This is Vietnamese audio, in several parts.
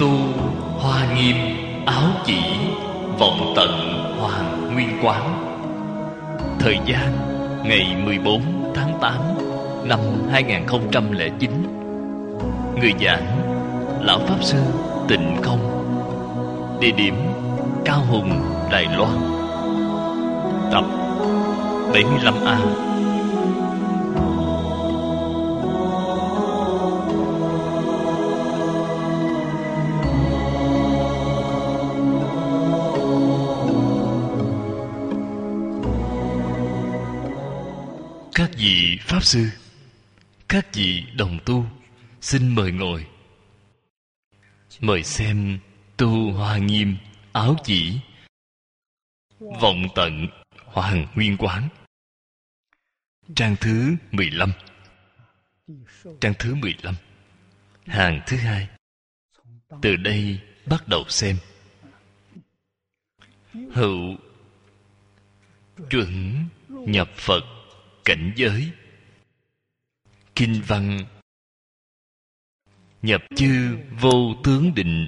Tu Hoa Nghiêm Áo Chỉ Vọng Tận Hoàng Nguyên Quán. Thời gian ngày 14 tháng 8 năm 2009. Người giảng Lão Pháp Sư Tịnh Không. Địa điểm Cao Hùng, Đài Loan. Tập 75A. Các vị Pháp Sư, các vị đồng tu, xin mời ngồi. Mời xem Tu Hoa Nghiêm Áo Chỉ Vọng Tận Hoàng Nguyên Quán. Trang thứ 15. Trang thứ 15, hàng thứ 2. Từ đây bắt đầu xem. Hữu chuẩn nhập Phật cảnh giới. Kinh văn: nhập chư vô tướng định,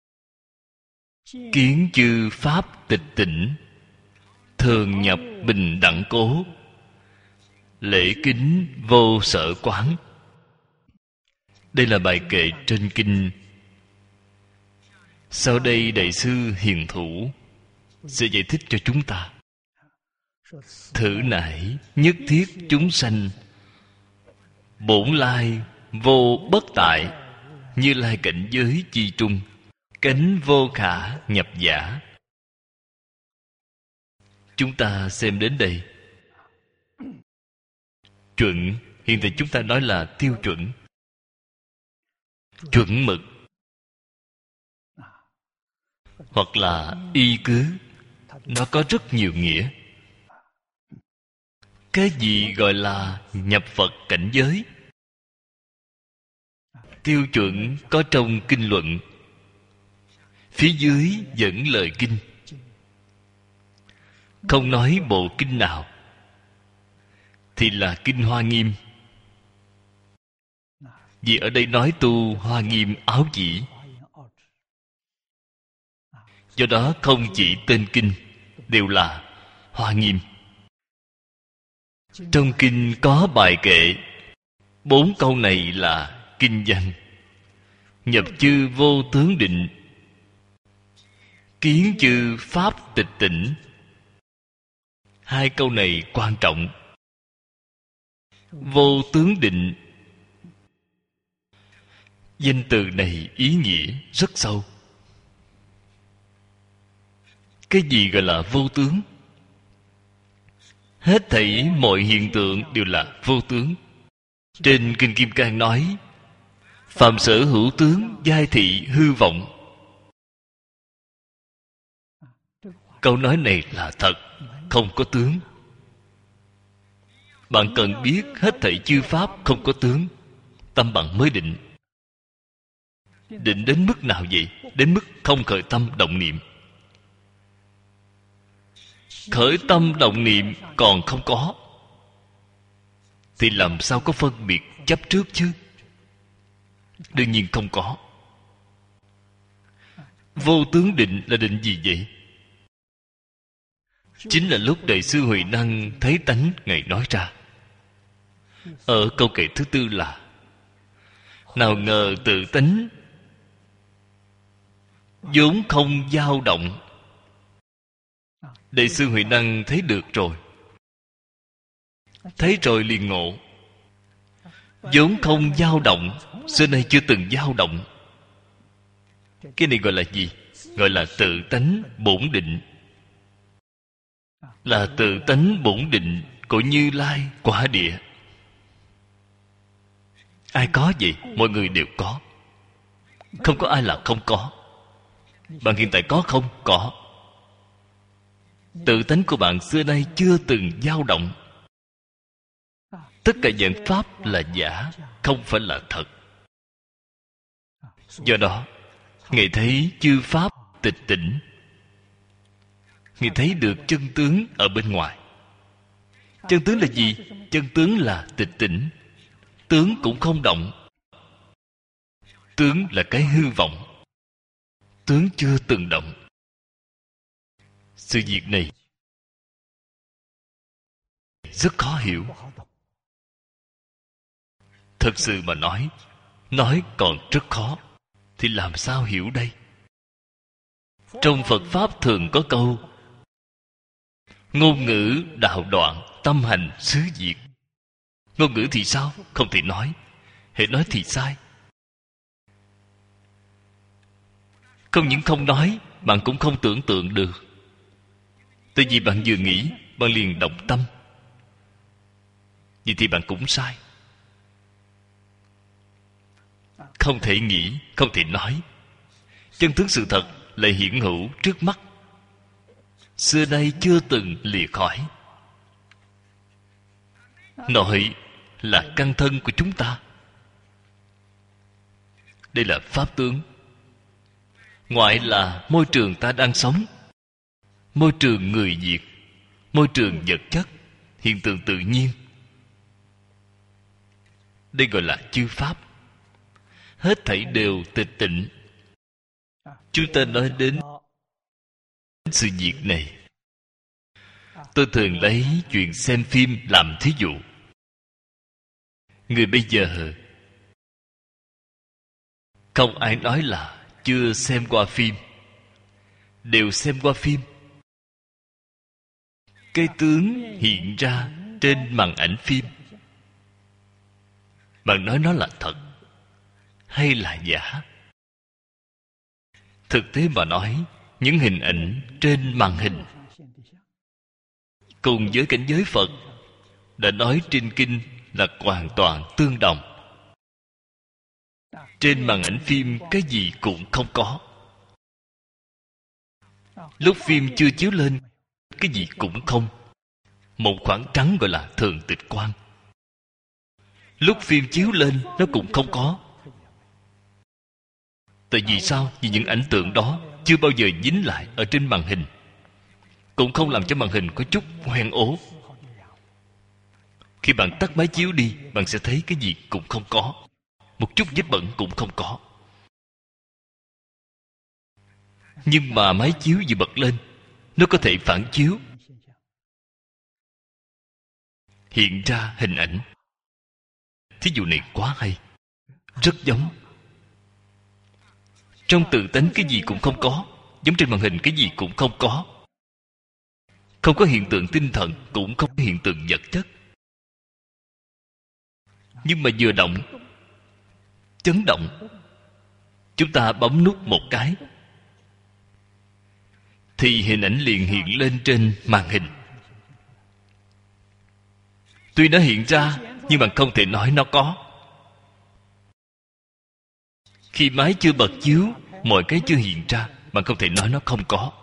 kiến chư pháp tịch tỉnh, thường nhập bình đẳng cố, lễ kính vô sở quán. Đây là bài kệ trên kinh. Sau đây Đại sư Hiền Thủ sẽ giải thích cho chúng ta. Thử nải nhất thiết chúng sanh, bổn lai vô bất tại, Như Lai cảnh giới chi trung, cánh vô khả nhập giả. Chúng ta xem đến đây. Chuẩn, hiện tại chúng ta nói là tiêu chuẩn, chuẩn mực, hoặc là y cứ. Nó có rất nhiều nghĩa. Cái gì gọi là nhập Phật cảnh giới? Tiêu chuẩn có trong kinh luận. Phía dưới dẫn lời kinh, không nói bộ kinh nào, thì là kinh Hoa Nghiêm. Vì ở đây nói Tu Hoa Nghiêm Áo Chỉ, do đó không chỉ tên kinh đều là Hoa Nghiêm. Trong kinh có bài kệ, 4 câu này là kinh văn. Nhập chư vô tướng định, kiến chư pháp tịch tỉnh. 2 câu này quan trọng. Vô tướng định, danh từ này ý nghĩa rất sâu. Cái gì gọi là vô tướng? Hết thảy mọi hiện tượng đều là vô tướng. Trên Kinh Kim Cang nói: phàm sở hữu tướng, giai thị hư vọng. Câu nói này là thật, không có tướng. Bạn cần biết hết thảy chư pháp không có tướng, tâm bạn mới định. Định đến mức nào vậy? Đến mức không khởi tâm động niệm. Khởi tâm động niệm còn không có, thì làm sao có phân biệt chấp trước chứ? Đương nhiên không có. Vô tướng định là định gì vậy? Chính là lúc Đại sư Huệ Năng thấy tánh Ngài nói ra. Ở câu kệ thứ 4 là: nào ngờ tự tánh vốn không dao động. Đại sư Huệ Năng thấy được rồi, thấy rồi liền ngộ. Vốn không dao động, xưa nay chưa từng dao động. Cái này gọi là gì? Gọi là tự tánh bổn định. Là tự tánh bổn định của Như Lai quả địa. Ai có vậy? Mọi người đều có. Không có ai là không có. Bạn hiện tại có không? Có. Tự tánh của bạn xưa nay chưa từng dao động. Tất cả dạng pháp là giả, không phải là thật. Do đó, Ngài thấy chư pháp tịch tỉnh. Ngài thấy được chân tướng ở bên ngoài. Chân tướng là gì? Chân tướng là tịch tỉnh. Tướng cũng không động. Tướng là cái hư vọng. tướng chưa từng động. Sự việc này rất khó hiểu. Thật sự mà nói còn rất khó, thì làm sao hiểu đây? Trong Phật Pháp thường có câu: ngôn ngữ đạo đoạn, tâm hành xứ diệt. Ngôn ngữ thì sao? Không thể nói. Hễ nói thì sai. Không những không nói, bạn cũng không tưởng tượng được. Tại vì bạn vừa nghĩ, bạn liền động tâm. Vậy thì bạn cũng sai. Không thể nghĩ, không thể nói. Chân tướng sự thật lại hiển hữu trước mắt, xưa nay chưa từng lìa khỏi. Nội là căn thân của chúng ta. Đây là pháp tướng. Ngoại là môi trường ta đang sống, môi trường người Việt, môi trường vật chất, hiện tượng tự nhiên. Đây gọi là chư pháp. Hết thảy đều tịch tịnh. Chúng ta nói đến sự việc này, tôi thường lấy chuyện xem phim làm thí dụ. Người bây giờ không ai nói là chưa xem qua phim, đều xem qua phim. Cái tướng hiện ra trên màn ảnh phim, bạn nói nó là thật hay là giả? Thực tế mà nói, những hình ảnh trên màn hình cùng với cảnh giới Phật đã nói trên kinh là hoàn toàn tương đồng. Trên màn ảnh phim cái gì cũng không có. Lúc phim chưa chiếu lên, cái gì cũng không. Một khoảng trắng gọi là thường tịch quang. Lúc phim chiếu lên, nó cũng không có. Tại vì sao? Vì những ảnh tượng đó chưa bao giờ dính lại ở trên màn hình, cũng không làm cho màn hình có chút hoen ố. Khi bạn tắt máy chiếu đi, bạn sẽ thấy cái gì cũng không có, một chút vết bẩn cũng không có. Nhưng mà máy chiếu vừa bật lên, nó có thể phản chiếu, hiện ra hình ảnh. Thí dụ này quá hay, rất giống. Trong tự tánh cái gì cũng không có, giống trên màn hình cái gì cũng không có. Không có hiện tượng tinh thần, cũng không có hiện tượng vật chất. Nhưng mà vừa động, chấn động, chúng ta bấm nút một cái thì hình ảnh liền hiện lên trên màn hình. Tuy nó hiện ra, nhưng mà không thể nói nó có. Khi máy chưa bật chiếu, mọi cái chưa hiện ra, bạn không thể nói nó không có.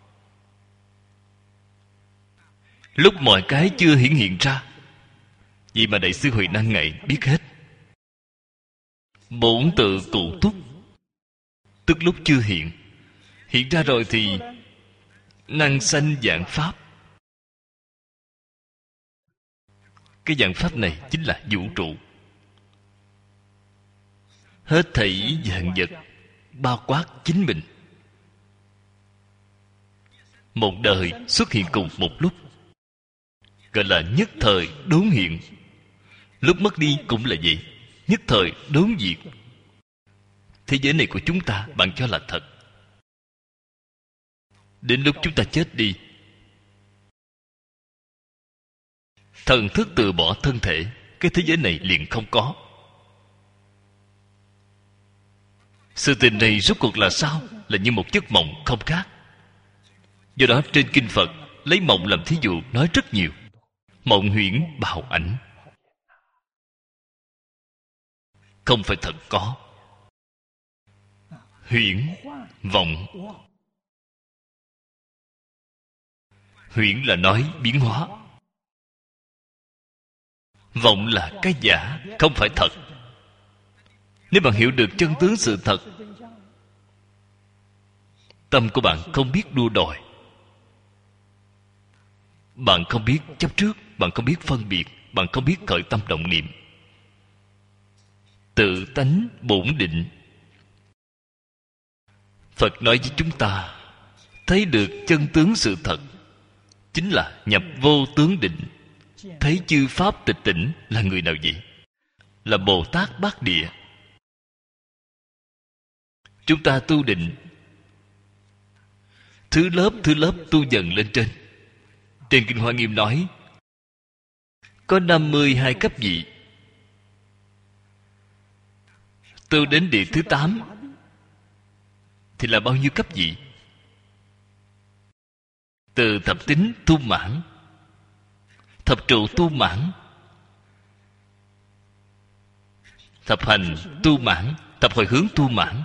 Lúc mọi cái chưa hiện ra, vì mà Đại sư Huệ Năng Ngài biết hết. Bổn tự cụ túc, tức lúc chưa hiện. Hiện ra rồi thì năng sanh vạn pháp. Cái vạn pháp này chính là vũ trụ. Hết thảy vạn vật bao quát chính mình. Một đời xuất hiện cùng một lúc, gọi là nhất thời đốn hiện. Lúc mất đi cũng là vậy, nhất thời đốn diệt. Thế giới này của chúng ta bạn cho là thật. Đến lúc chúng ta chết đi, thần thức từ bỏ thân thể, cái thế giới này liền không có. Sự tình này rốt cuộc là sao? Là như một giấc mộng không khác. Do đó trên kinh Phật lấy mộng làm thí dụ nói rất nhiều. Mộng huyễn bào ảnh, không phải thật có. Huyễn, vọng. Huyễn là nói biến hóa, vọng là cái giả, không phải thật. Nếu bạn hiểu được chân tướng sự thật, tâm của bạn không biết đua đòi, bạn không biết chấp trước, bạn không biết phân biệt, bạn không biết khởi tâm động niệm. Tự tánh bổn định, Phật nói với chúng ta thấy được chân tướng sự thật chính là nhập vô tướng định. Thấy chư pháp tịch tỉnh là người nào vậy? Là Bồ Tát Bát Địa. Chúng ta tu định thứ lớp tu dần lên trên. Trên Kinh Hoa Nghiêm nói có 52 cấp vị. Tu đến địa thứ 8 thì là bao nhiêu cấp vị? Từ thập tính tu mãn, thập trụ tu mãn, thập hành tu mãn, thập hồi hướng tu mãn.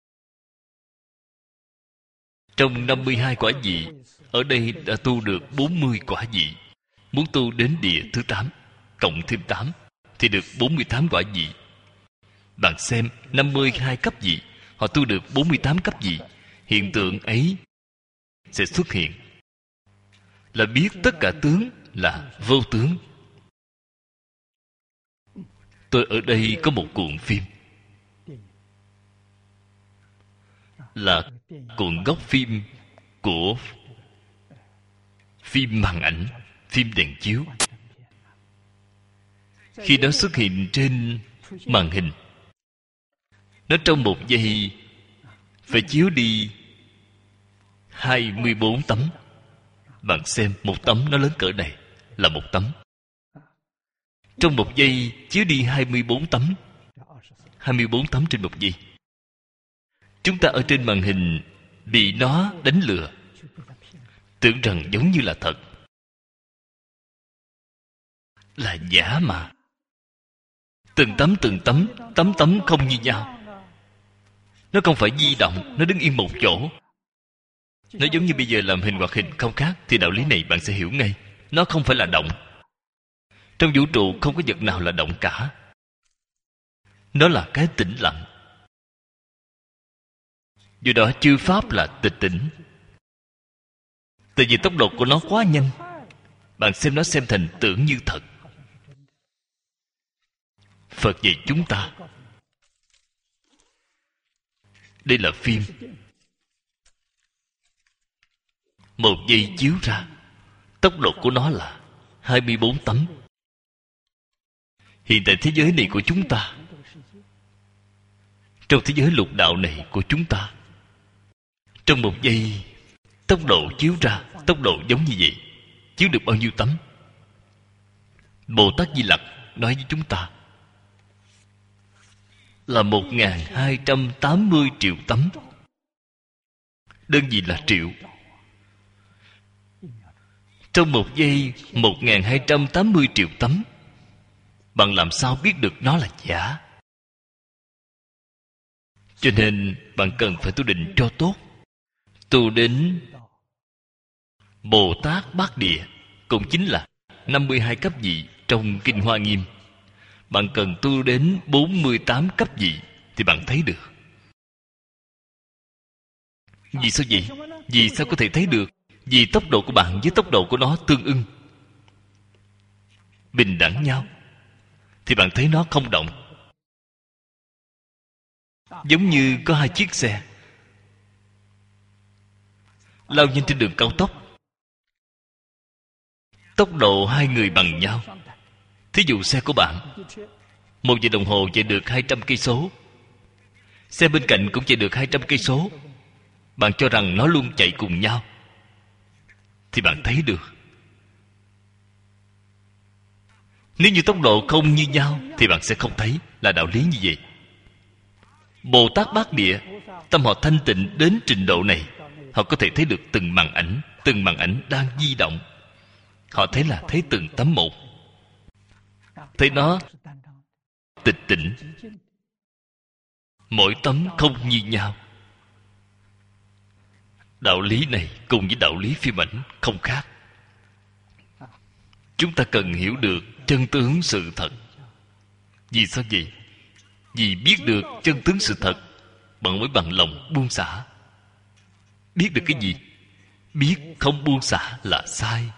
Trong 52 quả vị, ở đây đã tu được 40 quả vị. Muốn tu đến địa thứ 8 cộng thêm 8 thì được 48 quả vị. Bạn xem 52 cấp vị, họ tu được 48 cấp vị. Hiện tượng ấy sẽ xuất hiện là biết tất cả tướng là vô tướng. Tôi ở đây có một cuộn phim, là cuộn gốc phim của phim màn ảnh, phim đèn chiếu. Khi nó xuất hiện trên màn hình, nó trong một giây phải chiếu đi 24 tấm. Bạn xem một tấm nó lớn cỡ này là một tấm. Trong một giây chiếu đi 24 tấm. 24 tấm trên một giây. Chúng ta ở trên màn hình bị nó đánh lừa, tưởng rằng giống như là thật, là giả mà. Từng tấm không như nhau. Nó không phải di động, nó đứng yên một chỗ. Nó giống như bây giờ làm hình hoạt hình không khác, thì đạo lý này bạn sẽ hiểu ngay. Nó không phải là động. Trong vũ trụ không có vật nào là động cả. Nó là cái tĩnh lặng. Do đó chư pháp là tịch tỉnh. Tại vì tốc độ của nó quá nhanh, bạn xem nó xem thành tưởng như thật. Phật dạy chúng ta, đây là phim. Một giây chiếu ra, tốc độ của nó là 24 tấm. Hiện tại thế giới này của chúng ta, trong thế giới lục đạo này của chúng ta, trong một giây tốc độ chiếu ra, tốc độ giống như vậy, chiếu được bao nhiêu tấm? Bồ Tát Di Lặc nói với chúng ta là 1280 triệu tấm. Đơn vị là triệu. Trong một giây 1280 triệu tấm. Bạn làm sao biết được nó là giả? Cho nên bạn cần phải tu định cho tốt. Tu đến Bồ Tát Bát Địa, cũng chính là 52 cấp vị trong Kinh Hoa Nghiêm. Bạn cần tu đến 48 cấp vị thì bạn thấy được. Vì sao vậy? Vì sao có thể thấy được? Vì tốc độ của bạn với tốc độ của nó tương ưng, bình đẳng nhau, thì bạn thấy nó không động. Giống như có hai chiếc xe lao nhanh trên đường cao tốc. Tốc độ hai người bằng nhau. Thí dụ xe của bạn 1 giờ đồng hồ chạy được 200 cây số, xe bên cạnh cũng chạy được 200 cây số. Bạn cho rằng nó luôn chạy cùng nhau thì bạn thấy được. Nếu như tốc độ không như nhau thì bạn sẽ không thấy, là đạo lý như vậy. Bồ Tát Bát Địa, tâm họ thanh tịnh đến trình độ này, họ có thể thấy được từng màn ảnh đang di động. Họ thấy là thấy từng tấm một, thấy nó tịch tỉnh, mỗi tấm không như nhau. Đạo lý này cùng với đạo lý phim ảnh không khác. Chúng ta cần hiểu được chân tướng sự thật. Vì sao vậy? Vì biết được chân tướng sự thật, bạn mới bằng lòng buông xả. Biết được cái gì? Biết không buông xả là sai.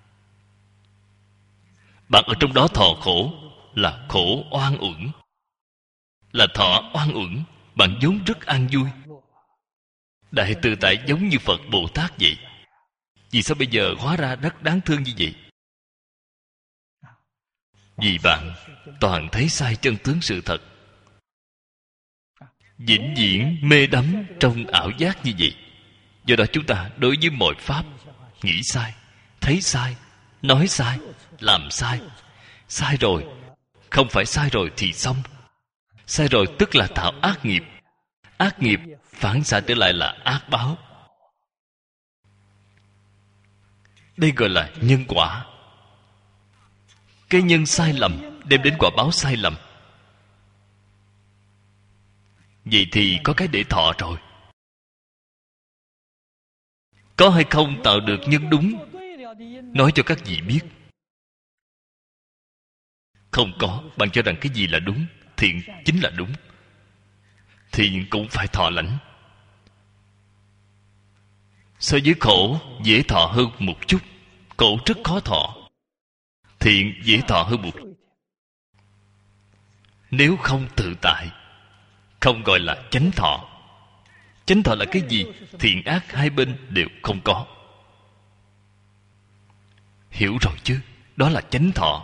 Bạn ở trong đó thọ khổ là khổ oan uổng, là thọ oan uổng. Bạn vốn rất an vui. Đại tự tại giống như Phật Bồ Tát vậy. Vì sao bây giờ hóa ra rất đáng thương như vậy? Vì bạn toàn thấy sai chân tướng sự thật, vĩnh viễn mê đắm trong ảo giác như vậy. Do đó chúng ta đối với mọi pháp nghĩ sai, thấy sai, nói sai, làm sai. Sai rồi, không phải sai rồi thì xong. Sai rồi tức là tạo ác nghiệp. Ác nghiệp phản xạ trở lại là ác báo. Đây gọi là nhân quả. Cái nhân sai lầm đem đến quả báo sai lầm. Vậy thì có cái để thọ rồi. Có hay không tạo được nhân đúng? Nói cho các vị biết. Không có. Bạn cho rằng cái gì là đúng? Thiện chính là đúng. Thiện cũng phải thọ lãnh. So với khổ, dễ thọ hơn một chút. Khổ rất khó thọ. Thiện dễ thọ hơn một chút. Nếu không tự tại, không gọi là chánh thọ. Chánh thọ là cái gì? Thiện ác hai bên đều không có. Hiểu rồi chứ? Đó là chánh thọ.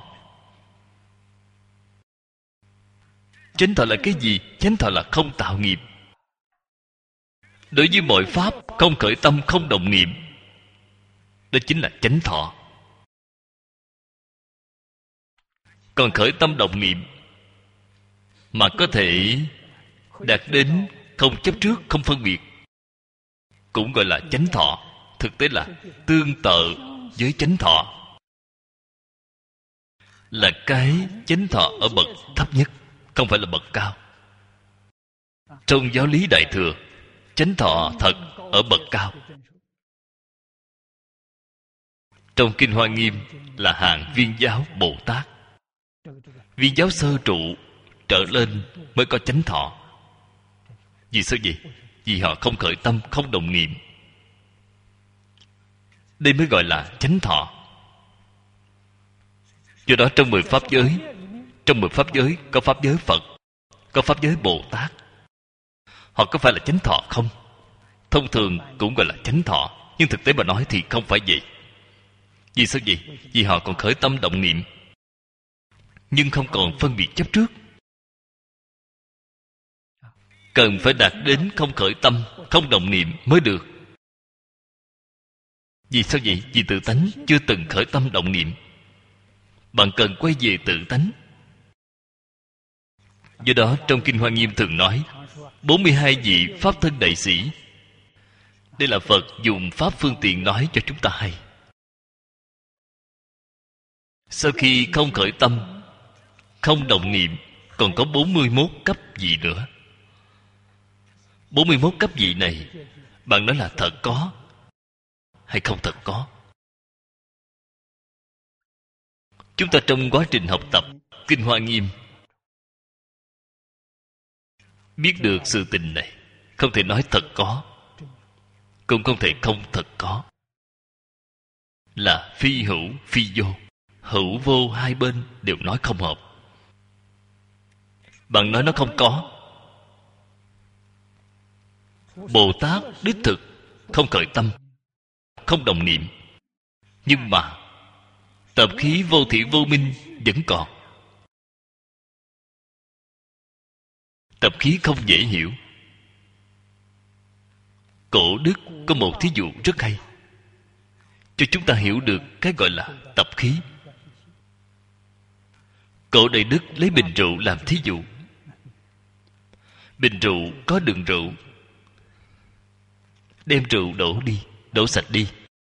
Chánh thọ là cái gì? Chánh thọ là không tạo nghiệp. Đối với mọi pháp, không khởi tâm, không động niệm. Đó chính là chánh thọ. Còn khởi tâm động niệm mà có thể đạt đến không chấp trước, không phân biệt, cũng gọi là chánh thọ. Thực tế là tương tự với chánh thọ. Là cái chánh thọ ở bậc thấp nhất, không phải là bậc cao. Trong giáo lý Đại Thừa, chánh thọ thật ở bậc cao. Trong Kinh Hoa Nghiêm là hạng Viên Giáo Bồ Tát. Viên giáo sơ trụ trở lên mới có chánh thọ. Vì sao vậy? Vì họ không khởi tâm, không động niệm. Đây mới gọi là chánh thọ. Do đó trong 10 pháp giới, trong 10 pháp giới có pháp giới Phật, có pháp giới Bồ Tát. Họ có phải là chánh thọ không? Thông thường cũng gọi là chánh thọ, nhưng thực tế mà nói thì không phải vậy. Vì sao vậy? Vì họ còn khởi tâm động niệm, nhưng không còn phân biệt chấp trước. Cần phải đạt đến không khởi tâm, không động niệm mới được. Vì sao vậy? Vì tự tánh chưa từng khởi tâm động niệm. Bạn cần quay về tự tánh. Do đó trong Kinh Hoa Nghiêm thường nói 42 vị Pháp thân đại sĩ. Đây là Phật dùng Pháp phương tiện nói cho chúng ta hay. Sau khi không khởi tâm, không động niệm, còn có 41 cấp vị nữa. 41 cấp vị này, bạn nói là thật có hay không thật có? Chúng ta trong quá trình học tập Kinh Hoa Nghiêm biết được sự tình này. Không thể nói thật có, cũng không thể không thật có. Là phi hữu, phi vô. Hữu vô hai bên đều nói không hợp. Bạn nói nó không có. Bồ Tát đích thực không khởi tâm, không động niệm, nhưng mà tập khí vô thị vô minh vẫn còn. Tập khí không dễ hiểu. Cổ đức có một thí dụ rất hay, cho chúng ta hiểu được cái gọi là tập khí. Cổ Đại Đức lấy bình rượu làm thí dụ. Bình rượu có đựng rượu, đem rượu đổ đi, đổ sạch đi.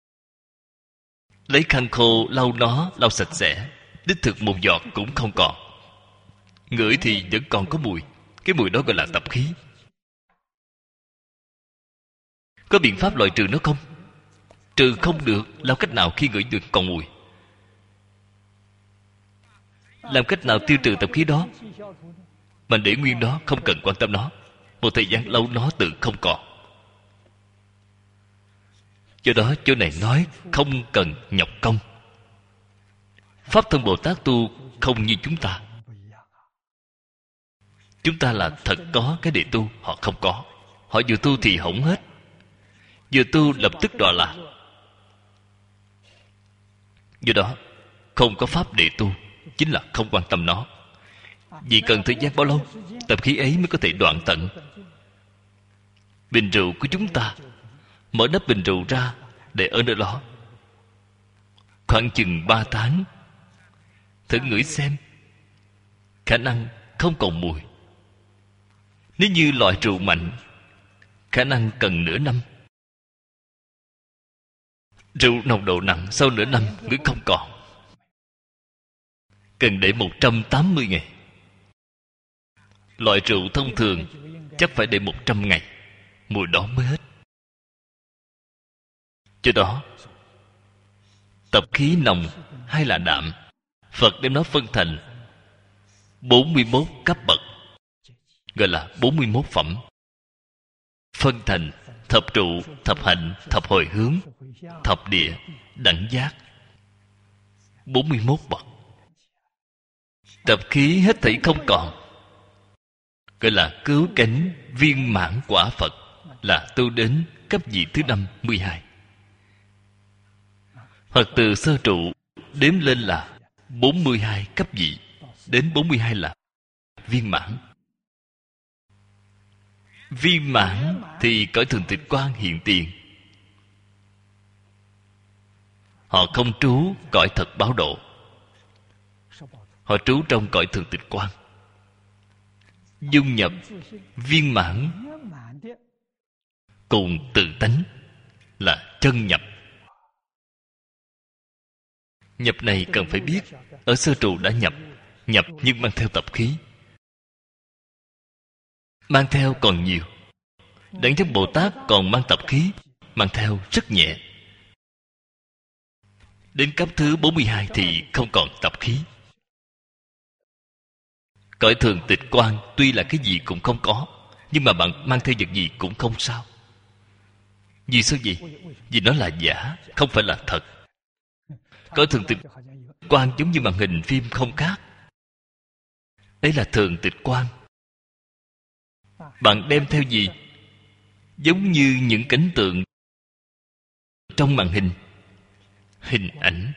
Lấy khăn khô lau nó, lau sạch sẽ. Đích thực một giọt cũng không còn. Ngửi thì vẫn còn có mùi. Cái mùi đó gọi là tập khí. Có biện pháp loại trừ nó không? Trừ không được. Làm cách nào khi ngửi được còn mùi? Làm cách nào tiêu trừ tập khí đó? Mà để nguyên đó, không cần quan tâm nó. Một thời gian lâu nó tự không còn. Do đó chỗ này nói không cần nhọc công. Pháp thân Bồ Tát tu không như chúng ta. Chúng ta là thật có cái để tu, họ không có. Họ vừa tu thì hỏng hết. Vừa tu lập tức đọa lạc. Do đó không có pháp để tu, chính là không quan tâm nó. Vì cần thời gian bao lâu tập khí ấy mới có thể đoạn tận. Bình rượu của chúng ta, mở nắp bình rượu ra để ở nơi đó khoảng chừng 3 tháng, thử ngửi xem, khả năng không còn mùi. Nếu như loại rượu mạnh, khả năng cần nửa năm. Rượu nồng độ nặng sau nửa năm ngửi không còn, cần để 180 ngày. Loại rượu thông thường chắc phải để 100 ngày, mùi đó mới hết. Do đó, tập khí nồng hay là đạm, Phật đem nó phân thành 41 cấp bậc, gọi là 41 phẩm. Phân thành thập trụ, thập hạnh, thập hồi hướng, thập địa, đẳng giác, 41 bậc. Tập khí hết thảy không còn, gọi là cứu cánh viên mãn quả Phật, là tu đến cấp vị thứ 52. Hoặc từ sơ trụ đếm lên là 42 cấp vị, đến 42 là viên mãn. Viên mãn thì cõi thường tịch quan hiện tiền. Họ không trú cõi thật báo độ, họ trú trong cõi thường tịch quan, dung nhập viên mãn cùng tự tánh, là chân nhập. Nhập này cần phải biết, ở sơ trụ đã nhập, nhập nhưng mang theo tập khí, mang theo còn nhiều. Đẳng giác Bồ Tát còn mang tập khí, mang theo rất nhẹ. Đến cấp thứ 42 thì không còn tập khí. Cõi thường tịch quan tuy là cái gì cũng không có, nhưng mà bạn mang theo vật gì cũng không sao. Vì sao vậy? Vì nó là giả, không phải là thật. Cõi thường tịch quan giống như màn hình phim không khác. Đấy là thường tịch quan. Bạn đem theo gì? Giống như những cảnh tượng trong màn hình, hình ảnh.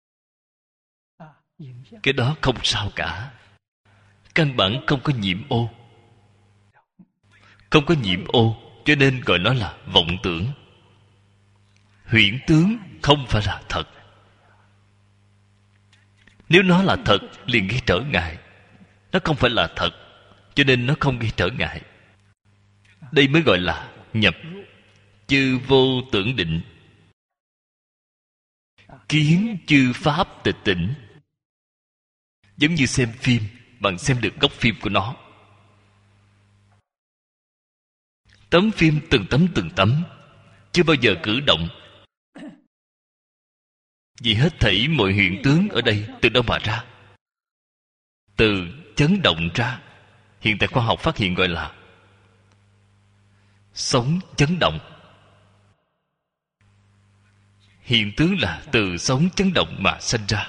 Cái đó không sao cả. Căn bản không có nhiễm ô. Không có nhiễm ô, cho nên gọi nó là vọng tưởng. Huyễn tướng không phải là thật. Nếu nó là thật liền gây trở ngại. Nó không phải là thật, cho nên nó không gây trở ngại. Đây mới gọi là nhập chư vô tưởng định, kiến chư pháp tịch tỉnh. Giống như xem phim, bạn xem được góc phim của nó. Tấm phim từng tấm, chưa bao giờ cử động. Vì hết thảy mọi hiện tướng ở đây từ đâu mà ra? Từ chấn động ra. Hiện tại khoa học phát hiện gọi là sóng chấn động. Hiện tướng là từ sóng chấn động mà sinh ra.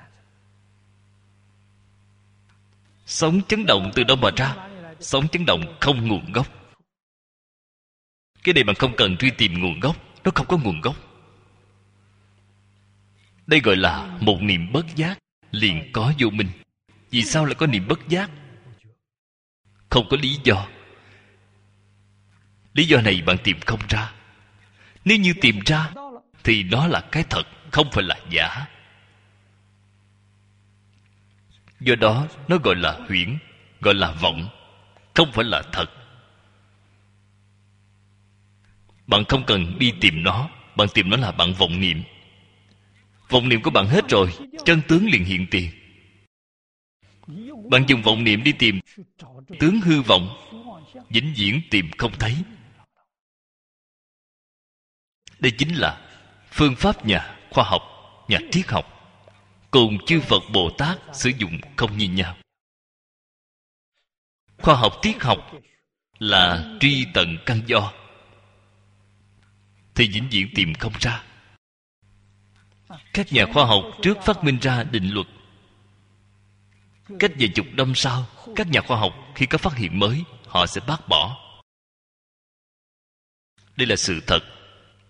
Sóng chấn động từ đâu mà ra? Sóng chấn động không nguồn gốc. Cái này bạn không cần truy tìm nguồn gốc, nó không có nguồn gốc. Đây gọi là một niệm bất giác liền có vô minh. Vì sao lại có niệm bất giác? Không có lý do. Lý do này bạn tìm không ra. Nếu như tìm ra thì nó là cái thật, không phải là giả. Do đó nó gọi là huyễn, gọi là vọng, không phải là thật. Bạn không cần đi tìm nó. Bạn tìm nó là bạn vọng niệm. Vọng niệm của bạn hết rồi, chân tướng liền hiện tiền. Bạn dùng vọng niệm đi tìm tướng hư vọng, vĩnh viễn tìm không thấy. Đây chính là phương pháp nhà khoa học, nhà triết học cùng chư Phật Bồ Tát sử dụng không như nhau. Khoa học triết học là truy tận căn do, thì vĩnh viễn tìm không ra. Các nhà khoa học trước phát minh ra định luật, cách vài chục năm sau, các nhà khoa học khi có phát hiện mới, họ sẽ bác bỏ. Đây là sự thật.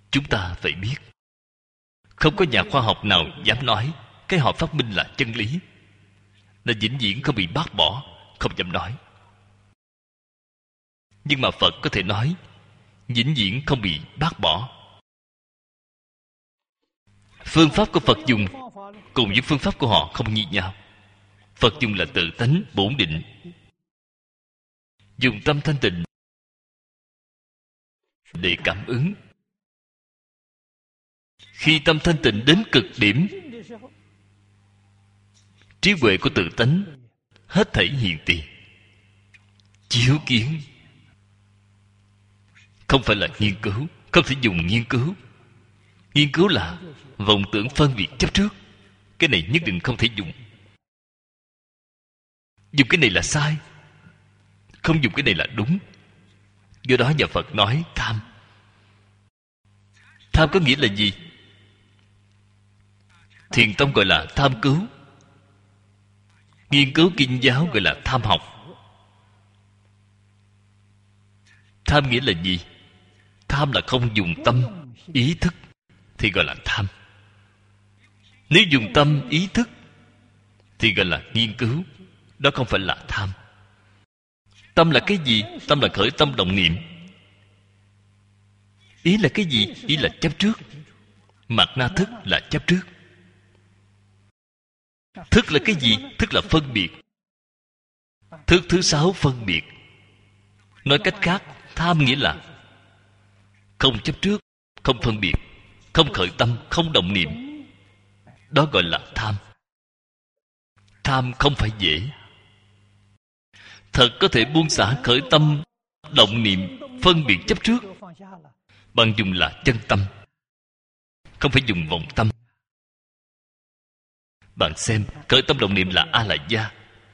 chúng ta phải biết. Không có nhà khoa học nào dám nói cái họ phát minh là chân lý, là vĩnh viễn không bị bác bỏ. Không dám nói. Nhưng mà Phật có thể nói vĩnh viễn không bị bác bỏ. Phương pháp của Phật dùng cùng với phương pháp của họ không như nhau. Phật dùng là tự tánh bổn định, dùng tâm thanh tịnh để cảm ứng. Khi tâm thanh tịnh đến cực điểm, trí huệ của tự tánh hết thảy hiện tiền, chiếu kiến. Không phải là nghiên cứu, không thể dùng nghiên cứu. Nghiên cứu là vọng tưởng phân biệt chấp trước. Cái này nhất định không thể dùng. Dùng cái này là sai, không dùng cái này là đúng. Do đó nhà Phật nói tham. Tham có nghĩa là gì? Thiền tông gọi là tham cứu, nghiên cứu kinh giáo gọi là tham học. Tham nghĩa là gì? Tham là không dùng tâm, ý thức thì gọi là tham. Nếu dùng tâm, ý thức thì gọi là nghiên cứu. Đó không phải là tham. Tâm là cái gì? Tâm là khởi tâm động niệm. Ý là cái gì? Ý là chấp trước. Mạt na thức là chấp trước. Thức là cái gì? Thức là phân biệt. Thức thứ 6 phân biệt. Nói cách khác, tham nghĩa là không chấp trước, không phân biệt, không khởi tâm, không động niệm. Đó gọi là tham. Tham không phải dễ. Thật có thể buông xả khởi tâm, động niệm, phân biệt chấp trước. Bạn dùng là chân tâm, không phải dùng vọng tâm. Bạn xem, khởi tâm động niệm là A-la-gia.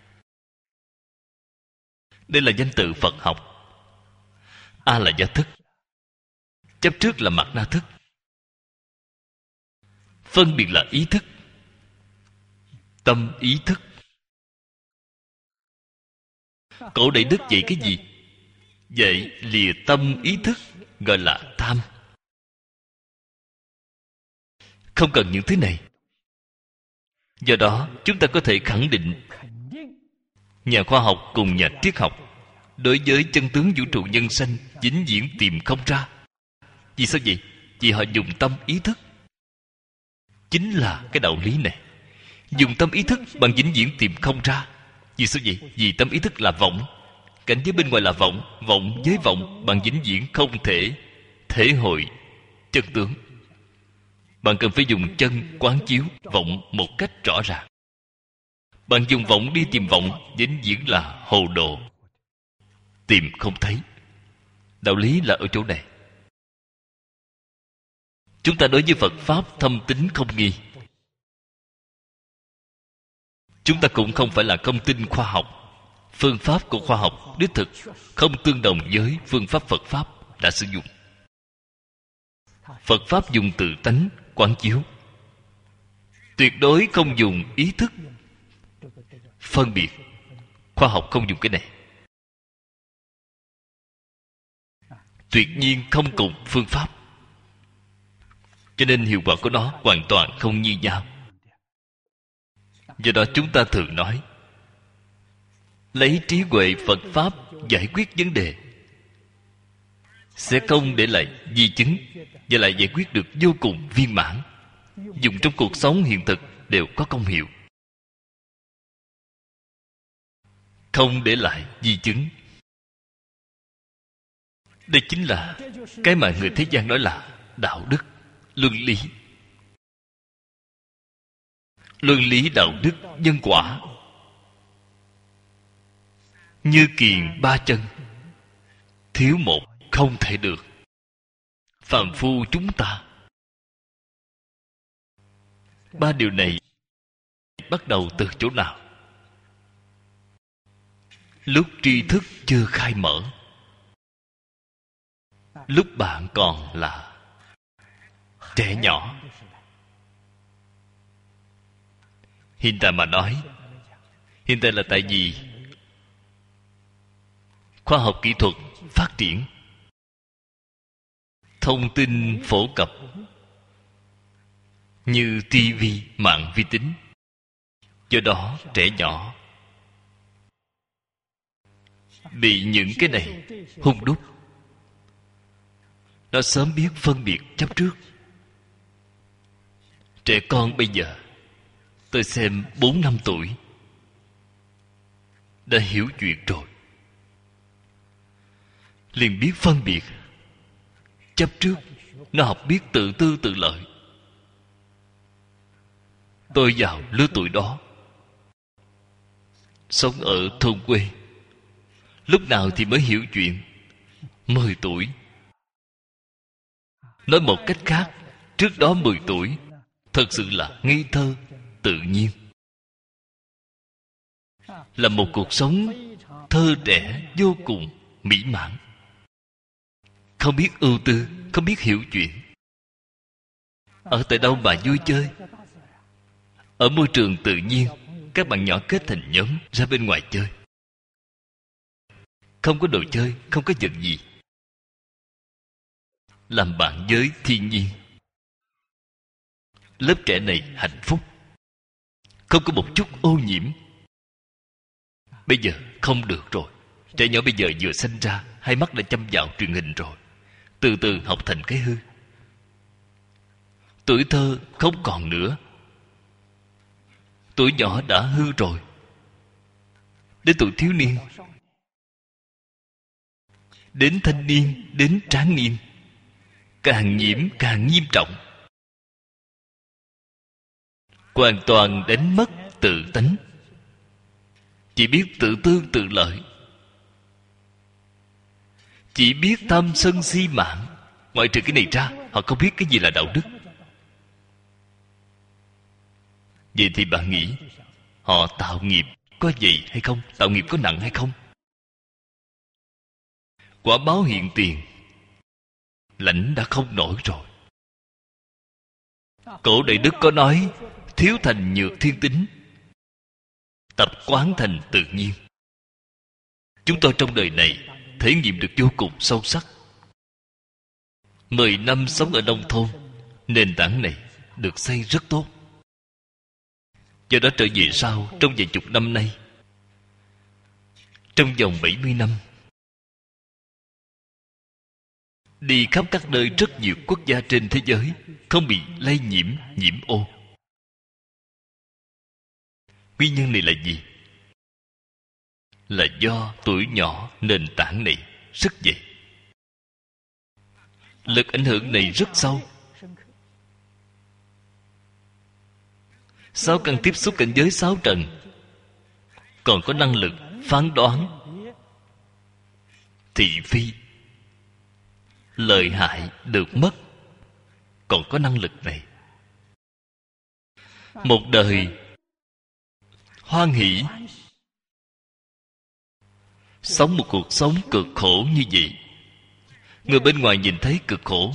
Đây là danh từ Phật học. A-la-gia thức. Chấp trước là mạt na thức. Phân biệt là ý thức. Tâm ý thức. Cổ Đại Đức dạy cái gì? Dạy lìa tâm ý thức, gọi là tham. Không cần những thứ này. Do đó chúng ta có thể khẳng định nhà khoa học cùng nhà triết học đối với chân tướng vũ trụ nhân sanh vĩnh viễn tìm không ra. Vì sao vậy? Vì họ dùng tâm ý thức. Chính là cái đạo lý này. Dùng tâm ý thức bạn vĩnh viễn tìm không ra. Vì sao vậy? Vì tâm ý thức là vọng. Cảnh giới bên ngoài là vọng. Vọng với vọng bạn vĩnh viễn không thể thể hội chân tướng. Bạn cần phải dùng chân quán chiếu vọng một cách rõ ràng. Bạn dùng vọng đi tìm vọng, vĩnh viễn là hồ đồ, tìm không thấy. Đạo lý là ở chỗ này. Chúng ta đối với Phật Pháp thâm tín không nghi. Chúng ta cũng không phải là không tin khoa học. Phương pháp của khoa học đích thực không tương đồng với phương pháp Phật Pháp đã sử dụng. Phật Pháp dùng tự tánh quán chiếu, tuyệt đối không dùng ý thức phân biệt. Khoa học không dùng cái này. Tuyệt nhiên không cùng phương pháp. Cho nên hiệu quả của nó hoàn toàn không như nhau. Do đó chúng ta thường nói lấy trí huệ Phật Pháp giải quyết vấn đề, sẽ không để lại di chứng, và lại giải quyết được vô cùng viên mãn. Dùng trong cuộc sống hiện thực đều có công hiệu, không để lại di chứng. Đây chính là cái mà người thế gian nói là đạo đức, luân lý. Luân lý, đạo đức, nhân quả như kiền ba chân, thiếu một không thể được. Phàm phu chúng ta, ba điều này bắt đầu từ chỗ nào? Lúc tri thức chưa khai mở, lúc bạn còn là trẻ nhỏ. Hiện tại mà nói, hiện tại là tại vì khoa học kỹ thuật phát triển, thông tin phổ cập như tivi, mạng vi tính. Do đó trẻ nhỏ bị những cái này hung đúc. Nó sớm biết phân biệt chấp trước. Trẻ con bây giờ, tôi xem 4-5 tuổi đã hiểu chuyện rồi, liền biết phân biệt chấp trước. Nó học biết tự tư tự lợi. Tôi vào lứa tuổi đó, sống ở thôn quê, lúc nào thì mới hiểu chuyện? 10 tuổi. Nói một cách khác, trước đó 10 tuổi thật sự là ngây thơ, tự nhiên, là một cuộc sống thơ trẻ vô cùng mỹ mãn. Không biết ưu tư, không biết hiểu chuyện. Ở tại đâu mà vui chơi? Ở môi trường tự nhiên, các bạn nhỏ kết thành nhóm ra bên ngoài chơi. Không có đồ chơi, không có vật gì, làm bạn với thiên nhiên. Lớp trẻ này hạnh phúc, không có một chút ô nhiễm. Bây giờ không được rồi. Trẻ nhỏ bây giờ vừa sinh ra, hai mắt đã chăm vào truyền hình rồi, từ từ học thành cái hư. Tuổi thơ không còn nữa, tuổi nhỏ đã hư rồi. Đến tuổi thiếu niên, đến thanh niên, đến tráng niên, càng nhiễm càng nghiêm trọng, hoàn toàn đánh mất tự tánh, chỉ biết tự tư tự lợi, chỉ biết tham sân si mạng. Ngoại trừ cái này ra, họ không biết cái gì là đạo đức. Vậy thì bạn nghĩ họ tạo nghiệp có vậy hay không? Tạo nghiệp có nặng hay không? Quả báo hiện tiền, lãnh đã không nổi rồi. Cổ Đại Đức có nói, thiếu thành nhược thiên tính, tập quán thành tự nhiên. Chúng tôi trong đời này thể nghiệm được vô cùng sâu sắc. 10 năm sống ở nông thôn, nền tảng này được xây rất tốt. Do đó trở về sau, trong vài chục năm nay, trong vòng 70 năm, đi khắp các nơi rất nhiều quốc gia trên thế giới, không bị lây nhiễm, nhiễm ô. Nguyên nhân này là gì? Là do tuổi nhỏ nền tảng này rất dày. Lực ảnh hưởng này rất sâu. 6 căn tiếp xúc cảnh giới 6 trần, còn có năng lực phán đoán thị phi, lợi hại được mất, còn có năng lực này. Một đời hoan hỷ, sống một cuộc sống cực khổ như vậy, người bên ngoài nhìn thấy cực khổ,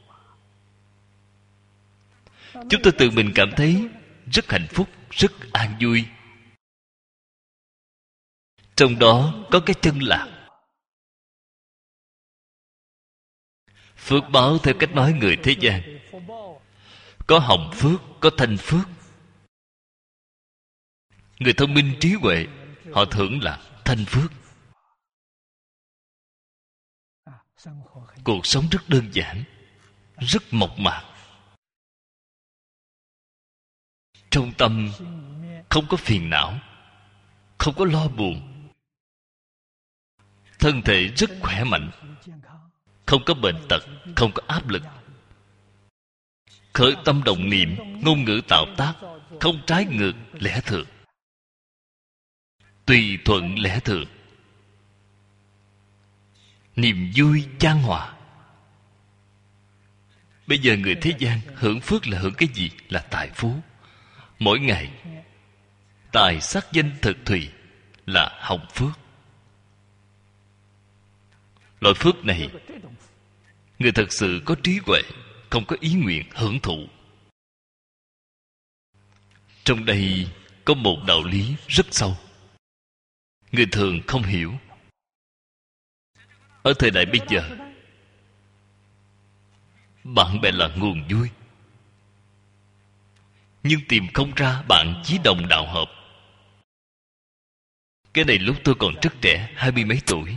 chúng tôi tự mình cảm thấy rất hạnh phúc, rất an vui. Trong đó có cái chân lạc. Phước báo theo cách nói người thế gian, có hồng phước, có thanh phước. Người thông minh trí huệ, họ thưởng là thanh phước. Cuộc sống rất đơn giản, rất mộc mạc. Trong tâm không có phiền não, không có lo buồn, thân thể rất khỏe mạnh, không có bệnh tật, không có áp lực. Khởi tâm động niệm, ngôn ngữ tạo tác không trái ngược lẽ thường, tùy thuận lẽ thường. Niềm vui chan hòa. Bây giờ người thế gian hưởng phước là hưởng cái gì? Là tài phú. Mỗi ngày tài sắc danh thực thùy là hồng phước. Loại phước này, người thật sự có trí huệ, không có ý nguyện hưởng thụ. Trong đây có một đạo lý rất sâu, người thường không hiểu. Ở thời đại bây giờ, bạn bè là nguồn vui. Nhưng tìm không ra bạn chí đồng đạo hợp. Cái này lúc tôi còn rất trẻ, 20 mấy tuổi,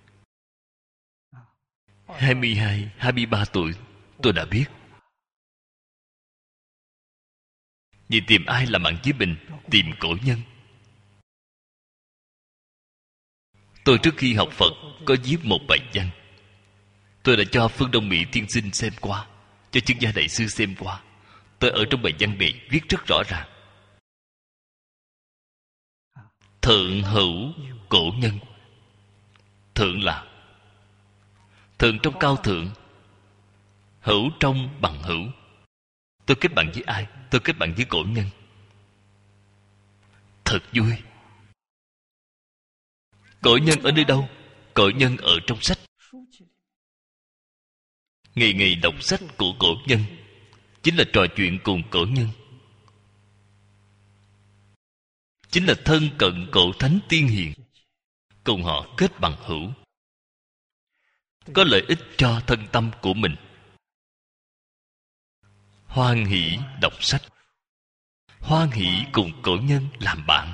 22, 23 tuổi, tôi đã biết. Vì tìm ai làm bạn với mình? Tìm cổ nhân. Tôi trước khi học Phật có viết một bài văn. Tôi đã cho Phương Đông Mỹ tiên sinh xem qua, cho Chương Gia đại sư xem qua. Tôi ở trong bài văn này viết rất rõ ràng. Thượng hữu cổ nhân. Thượng là thượng trong cao thượng, hữu trong bằng hữu. Tôi kết bạn với ai? Tôi kết bạn với cổ nhân. Thật vui. Cổ nhân ở nơi đâu? Cổ nhân ở trong sách. Ngày ngày đọc sách của cổ nhân chính là trò chuyện cùng cổ nhân, chính là thân cận cổ thánh tiên hiền, cùng họ kết bằng hữu, có lợi ích cho thân tâm của mình. Hoan hỷ đọc sách, hoan hỷ cùng cổ nhân làm bạn.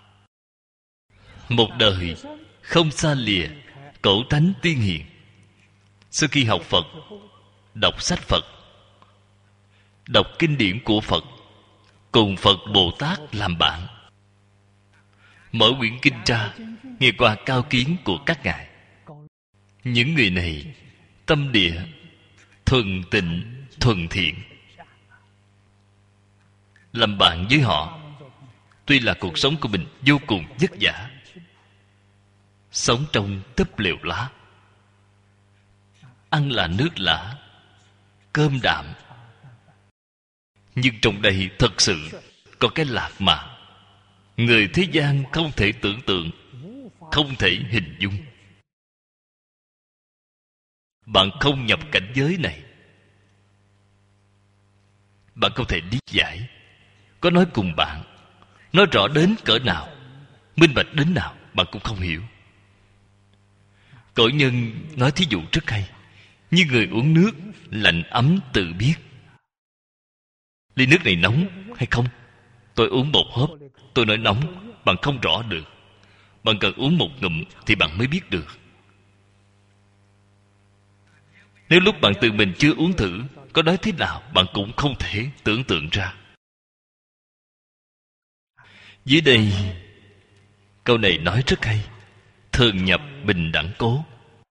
Một đời không xa lìa cổ thánh tiên hiền. Sau khi học Phật, đọc sách Phật, đọc kinh điển của Phật, cùng Phật Bồ Tát làm bạn. Mở quyển kinh ra, nghe qua cao kiến của các ngài. Những người này tâm địa thuần tịnh, thuần thiện. Làm bạn với họ, tuy là cuộc sống của mình vô cùng vất vả, sống trong túp lều lá, ăn là nước lã, cơm đạm, nhưng trong đây thật sự có cái lạc mà người thế gian không thể tưởng tượng, không thể hình dung. Bạn không nhập cảnh giới này, bạn không thể lý giải. Có nói cùng bạn, nói rõ đến cỡ nào, minh bạch đến nào, bạn cũng không hiểu. Cổ nhân nói thí dụ rất hay. Như người uống nước, lạnh ấm tự biết. Ly nước này nóng hay không? Tôi uống một hớp, tôi nói nóng, bạn không rõ được. Bạn cần uống một ngụm thì bạn mới biết được. Nếu lúc bạn tự mình chưa uống thử, có nói thế nào bạn cũng không thể tưởng tượng ra. Dưới đây câu này nói rất hay. Thường nhập bình đẳng cố.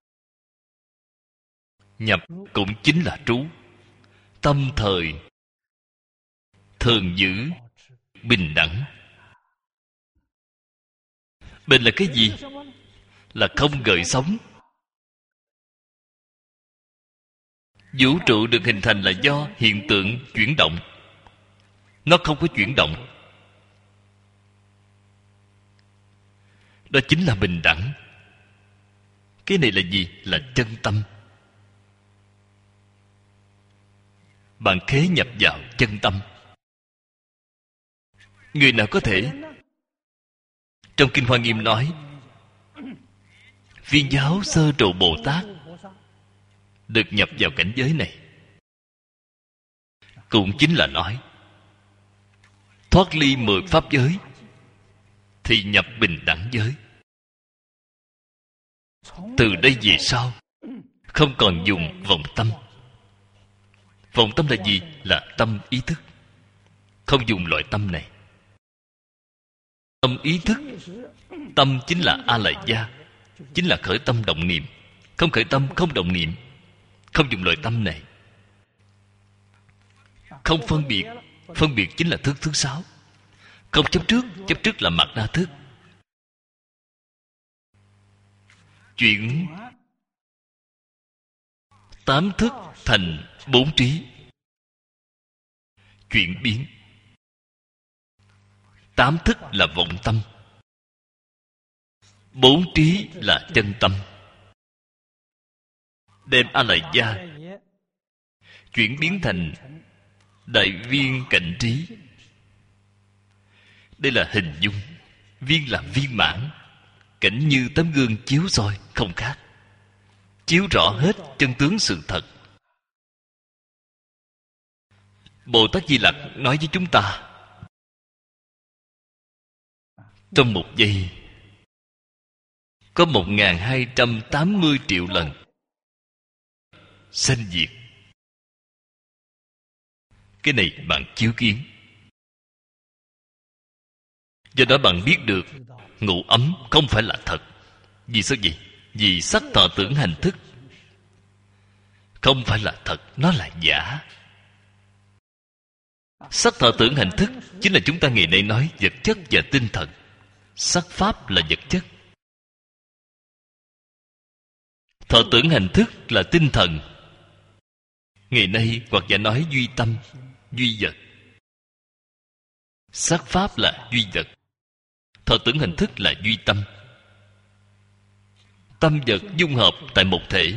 Nhập cũng chính là trú. Tâm thời thường giữ bình đẳng. Bình là cái gì? Là không gợn sóng. Vũ trụ được hình thành là do hiện tượng chuyển động. Nó không có chuyển động. Đó chính là bình đẳng. Cái này là gì? Là chân tâm. Bạn khế nhập vào chân tâm. Người nào có thể? Trong Kinh Hoa Nghiêm nói, Viên giáo sơ trụ Bồ Tát được nhập vào cảnh giới này, cũng chính là nói thoát ly 10 pháp giới thì nhập bình đẳng giới. Từ đây về sau không còn dùng vọng tâm. Vọng tâm là gì? Là tâm ý thức. Không dùng loại tâm này. Tâm ý thức. Tâm chính là A Lại Gia, chính là khởi tâm động niệm. Không khởi tâm, không động niệm, không dùng loại tâm này. Không phân biệt. Phân biệt chính là thức thứ 6. Không chấp trước. Chấp trước là mạt na thức. Chuyển 8 thức thành 4 trí. Chuyển biến. 8 thức là vọng tâm, 4 trí là chân tâm. Đem A Lại Gia chuyển biến thành đại viên cảnh trí. Đây là hình dung. Viên là viên mãn. Cảnh như tấm gương chiếu soi, không khác. Chiếu rõ hết chân tướng sự thật. Bồ Tát Di Lặc nói với chúng ta, trong một giây có 1280 triệu lần sanh diệt. Cái này bạn chiếu kiến. Do đó bạn biết được ngủ ấm không phải là thật. Vì sao vậy? Vì sắc thọ tưởng hành thức không phải là thật, nó là giả. Sắc thọ tưởng hành thức chính là chúng ta ngày nay nói vật chất và tinh thần. Sắc pháp là vật chất, thọ tưởng hành thức là tinh thần. Ngày nay hoặc giả nói duy tâm, duy vật. Sắc pháp là duy vật, thọ tưởng hành thức là duy tâm. Tâm vật dung hợp tại một thể.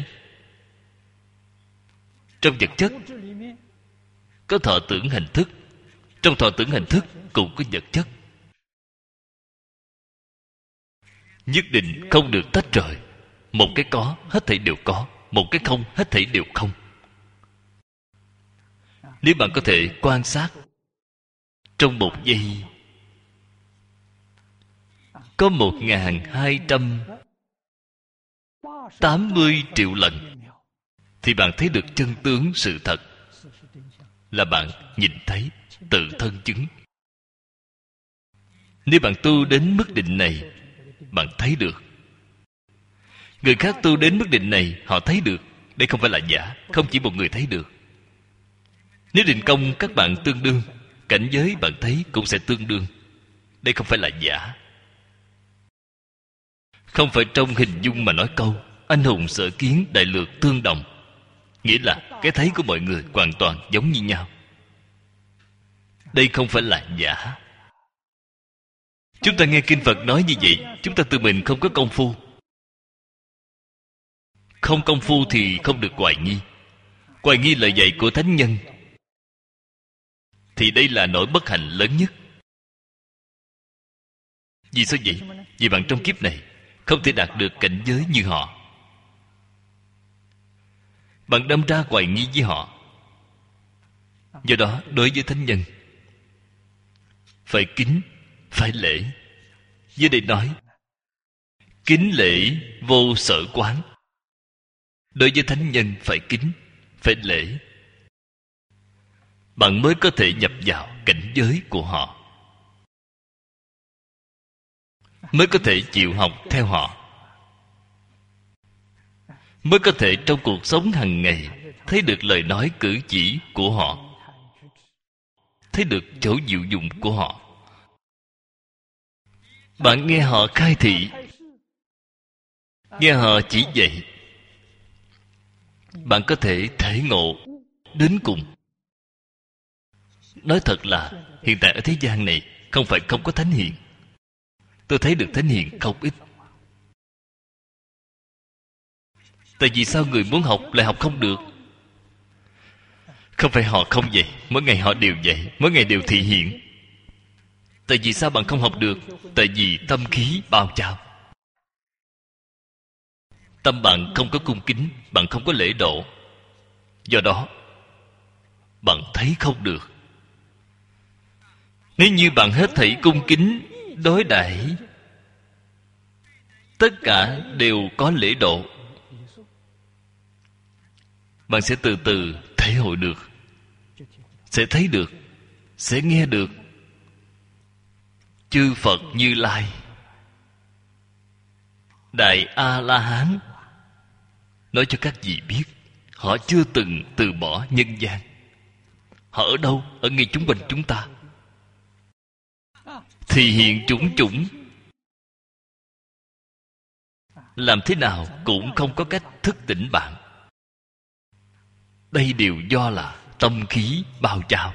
Trong vật chất có thọ tưởng hành thức, trong thọ tưởng hành thức cũng có vật chất. Nhất định không được tách rời. Một cái có, hết thảy đều có. Một cái không, hết thảy đều không. Nếu bạn có thể quan sát trong một giây có 1280 triệu lần, thì bạn thấy được chân tướng sự thật, là bạn nhìn thấy, tự thân chứng. Nếu bạn tu đến mức định này, bạn thấy được. Người khác tu đến mức định này, họ thấy được. Đây không phải là giả, không chỉ một người thấy được. Nếu định công các bạn tương đương, cảnh giới bạn thấy cũng sẽ tương đương. Đây không phải là giả. Không phải trong hình dung mà nói câu anh hùng sở kiến đại lược tương đồng, nghĩa là cái thấy của mọi người hoàn toàn giống như nhau. Đây không phải là giả. Chúng ta nghe Kinh Phật nói như vậy, chúng ta tự mình không có công phu. Không công phu thì không được hoài nghi. Hoài nghi lời dạy của thánh nhân, thì đây là nỗi bất hạnh lớn nhất. Vì sao vậy? Vì bạn trong kiếp này không thể đạt được cảnh giới như họ. Bạn đâm ra hoài nghi với họ. Do đó đối với thánh nhân phải kính, phải lễ. Dưới đây nói kính lễ vô sở quán. Đối với thánh nhân phải kính, phải lễ, bạn mới có thể nhập vào cảnh giới của họ, mới có thể chịu học theo họ, mới có thể trong cuộc sống hàng ngày thấy được lời nói cử chỉ của họ, thấy được chỗ diệu dụng của họ. Bạn nghe họ khai thị, nghe họ chỉ dạy, bạn có thể thể ngộ đến cùng. Nói thật là hiện tại ở thế gian này không phải không có thánh hiền. Tôi thấy được thánh hiền không ít. Tại vì sao người muốn học lại học không được? Không phải họ không dạy, mỗi ngày họ đều dạy, mỗi ngày đều thị hiện. Tại vì sao bạn không học được? Tại vì tâm khí bao trào. Tâm bạn không có cung kính, bạn không có lễ độ. Do đó bạn thấy không được. Nếu như bạn hết thảy cung kính đối đãi, tất cả đều có lễ độ, bạn sẽ từ từ thể hội được, sẽ thấy được, sẽ nghe được chư Phật Như Lai, Đại A-la-hán nói cho các vị biết họ chưa từng từ bỏ nhân gian. Họ ở đâu? Ở ngay chung quanh chúng ta. Thì hiện chủng chủng, làm thế nào cũng không có cách thức tỉnh bạn. Đây đều do là tâm khí bao trào.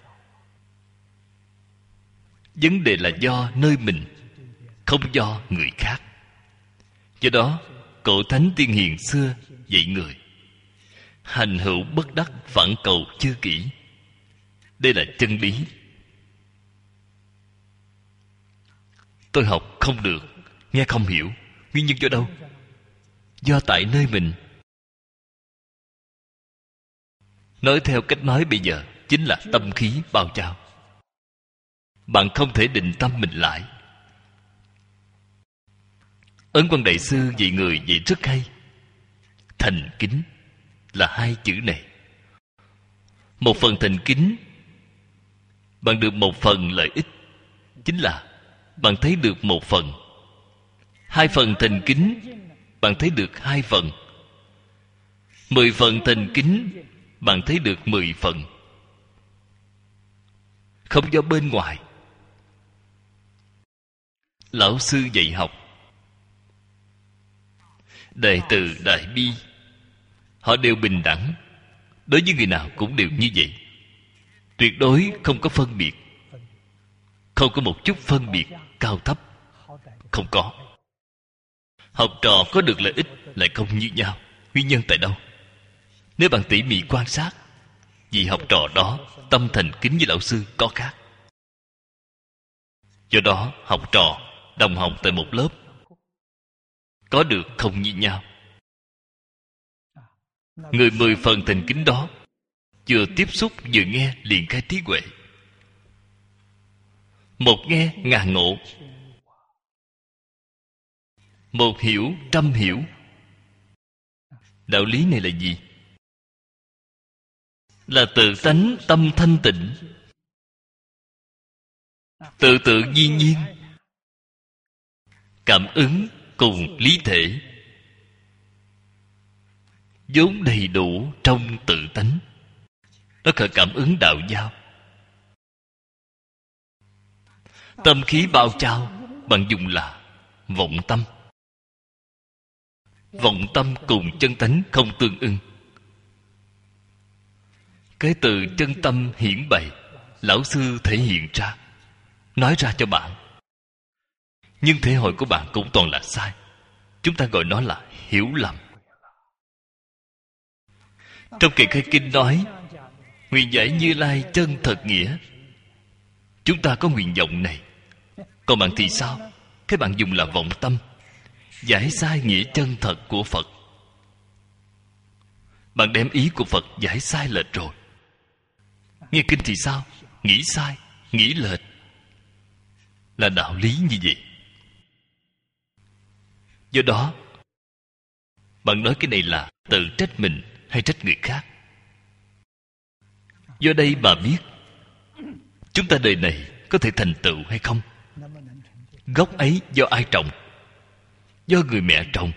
Vấn đề là do nơi mình, không do người khác. Do đó cổ thánh tiên hiền xưa dạy người hành hữu bất đắc, phản cầu chư kỷ. Đây là chân lý. Tôi học không được, nghe không hiểu. Nguyên nhân do đâu? Do tại nơi mình. Nói theo cách nói bây giờ, chính là tâm khí bao trao. Bạn không thể định tâm mình lại. Ấn Quang Đại Sư dạy người dạy rất hay. Thành kính là hai chữ này. Một phần thành kính, bạn được một phần lợi ích, chính là bạn thấy được một phần. Hai phần thành kính, bạn thấy được hai phần. 10 phần thành kính, bạn thấy được 10 phần. Không do bên ngoài. Lão sư dạy học, đại từ đại bi, họ đều bình đẳng. Đối với người nào cũng đều như vậy. Tuyệt đối không có phân biệt. Không có một chút phân biệt cao thấp. Không có. Học trò có được lợi ích lại không như nhau. Nguyên nhân tại đâu? Nếu bạn tỉ mỉ quan sát, vị học trò đó tâm thành kính với lão sư có khác. Do đó học trò đồng học tại một lớp có được không như nhau. Người 10 phần thành kính đó vừa tiếp xúc vừa nghe liền khai trí huệ. Một nghe ngàn ngộ, một hiểu trăm hiểu. Đạo lý này là gì? Là tự tánh tâm thanh tịnh, tự tự nhiên nhiên, cảm ứng cùng lý thể, vốn đầy đủ trong tự tánh. Nó khởi cảm ứng đạo giao. Tâm khí bao trao, bạn dùng là vọng tâm. Vọng tâm cùng chân tánh không tương ưng. Cái từ chân tâm hiển bày, lão sư thể hiện ra, nói ra cho bạn. Nhưng thể hội của bạn cũng toàn là sai. Chúng ta gọi nó là hiểu lầm. Trong Kiền Khai Kinh nói, nguyện giải Như Lai chân thật nghĩa. Chúng ta có nguyện vọng này. Còn bạn thì sao? Các bạn dùng là vọng tâm, giải sai nghĩa chân thật của Phật. Bạn đem ý của Phật giải sai lệch rồi. Nghe kinh thì sao? Nghĩ sai, nghĩ lệch. Là đạo lý như vậy. Do đó, bạn nói cái này là tự trách mình hay trách người khác. Do đây mà biết chúng ta đời này có thể thành tựu hay không. Gốc ấy do ai trồng? Do người mẹ trồng.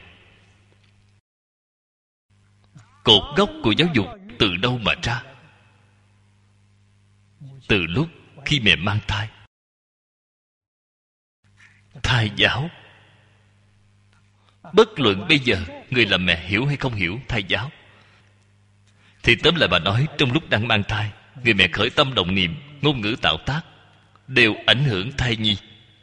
Cột gốc của giáo dục từ đâu mà ra? Từ lúc khi mẹ mang thai. Thai giáo. Bất luận bây giờ người làm mẹ hiểu hay không hiểu thai giáo, thì tóm lại bà nói, trong lúc đang mang thai, người mẹ khởi tâm động niệm, ngôn ngữ tạo tác đều ảnh hưởng thai nhi.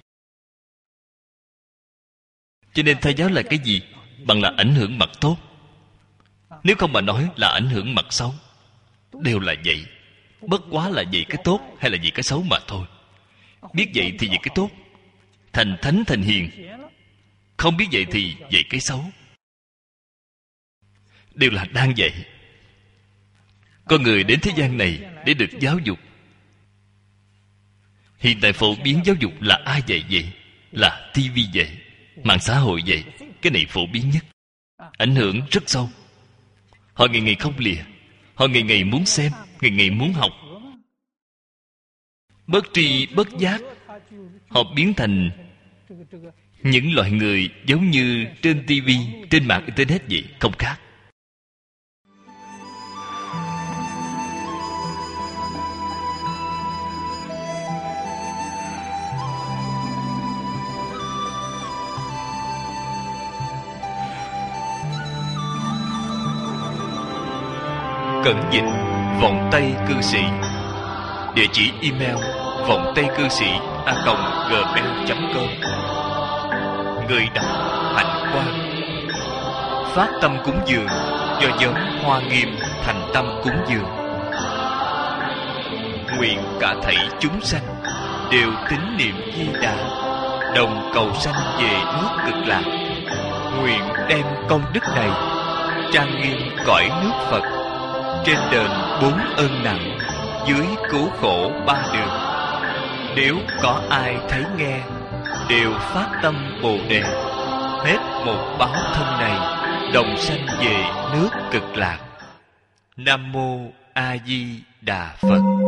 Cho nên thai giáo là cái gì? Bằng là ảnh hưởng mặt tốt. Nếu không mà nói là ảnh hưởng mặt xấu. Đều là vậy. Bất quá là vậy cái tốt hay là vậy cái xấu mà thôi. Biết vậy thì vậy cái tốt, thành thánh thành hiền. Không biết vậy thì vậy cái xấu. Đều là đang vậy. Con người đến thế gian này để được giáo dục. Hiện tại phổ biến giáo dục là ai dạy vậy? Là TV dạy, mạng xã hội dạy. Cái này phổ biến nhất, ảnh hưởng rất sâu. Họ ngày ngày không lìa. Họ ngày ngày muốn xem, ngày ngày muốn học. Bất tri bất giác, họ biến thành những loại người giống như trên TV, trên mạng Internet vậy, không khác. Cẩn dịch Vọng Tây Cư Sĩ. Địa chỉ email vongtaicư sĩ@gmail.com. Người đọc Hạnh Quang. Phát tâm cúng dường do nhóm Hoa Nghiêm thành tâm cúng dường. Nguyện cả thảy chúng sanh đều tín niệm Di Đà, đồng cầu sanh về nước Cực Lạc. Nguyện đem công đức này trang nghiêm cõi nước Phật, trên đền 4 ơn nặng, dưới cứu khổ ba đường. Nếu có ai thấy nghe, đều phát tâm Bồ Đề, hết một báo thân này, đồng sanh về nước Cực Lạc. Nam mô A Di Đà Phật.